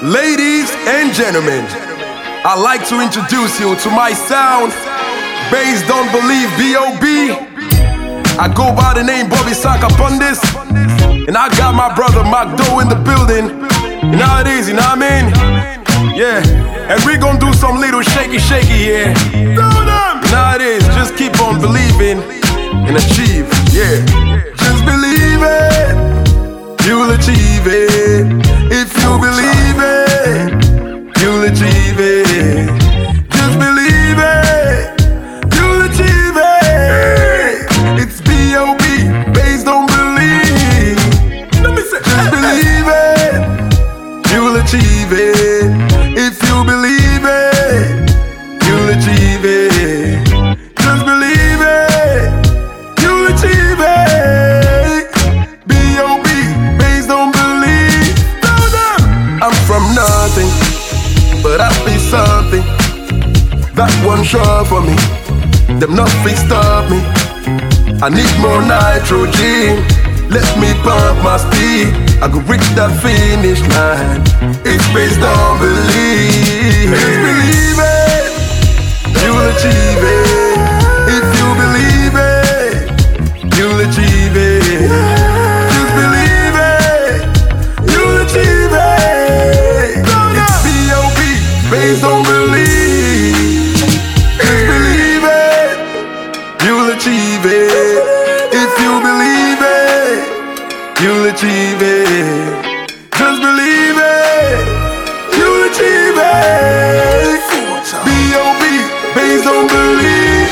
Ladies and gentlemen, I'd like to introduce you to my sound based on Believe B.O.B. I go by the name Bobby Saka Pundis, and I got my brother Macdo in the building. You know how it is, you know what I mean? Yeah, and we gon' do some little shaky here. You know how it is, just keep on believing and achieve, yeah. Just believe it, you'll achieve it. If you believe it, you'll achieve it. Just believe it, you'll achieve it. It's B.O.B. based on belief. Let me say, just believe it, you'll achieve it. If you believe it, you'll achieve it. Just believe it, you'll achieve it. B.O.B. based on belief. I'm from nothing, but I be something. That one sure for me, them nothing stop me. I need more nitrogen, let me pump my speed. I could reach that finish line. It's based on belief. Just believe it, you'll achieve it. If you believe it, you'll achieve it. Just believe it, you'll achieve it. It's B.O.B. based on belief. Just believe it, you'll achieve it. If you believe it, you'll achieve it. Just believe it, you'll achieve it. B.O.B. based on belief.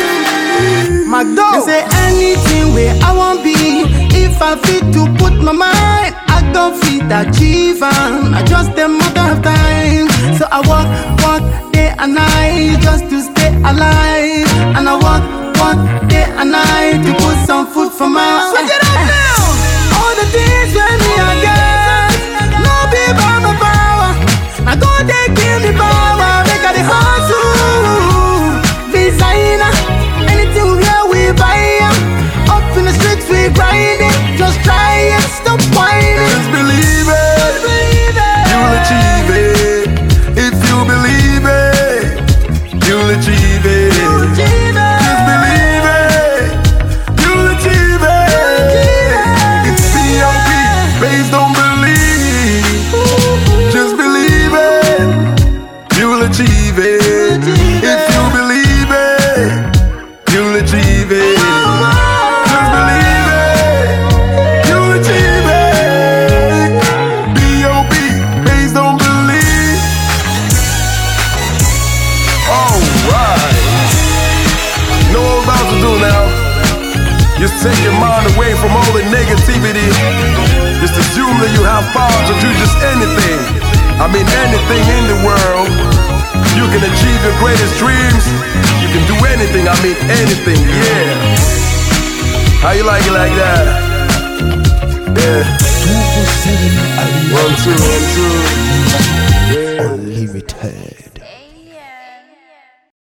Macdo. They say anything where I want be. If I fit to put my mind, I don't fit achieve. I just a matter of time. So I walk day and night just to stay alive. And I walk day and night to put some food for my. So get up now. All the things when me I get, no be by my power. I go they give me power, make a the hustle. Designer, anything here we buy. Up in the streets we grind it. Just try it, stop whining. Just believe it, you'll achieve it. If you believe it, you'll achieve it. Just believe it, you'll achieve it. It's B.O.B. based on belief. Just believe it, you'll achieve it. If you believe it, you'll achieve it. Just believe it, you'll achieve it. B.O.B. based on belief. Alright, you know what I'm about to do now? Just take your mind away from all the negativity. Just assume that you have power to do just anything. I mean anything in the world. You can achieve your greatest dreams. You can do anything, I mean anything, yeah. How you like it like that? Yeah. 247 1, 2, 1, 2. Yeah. Unlimited.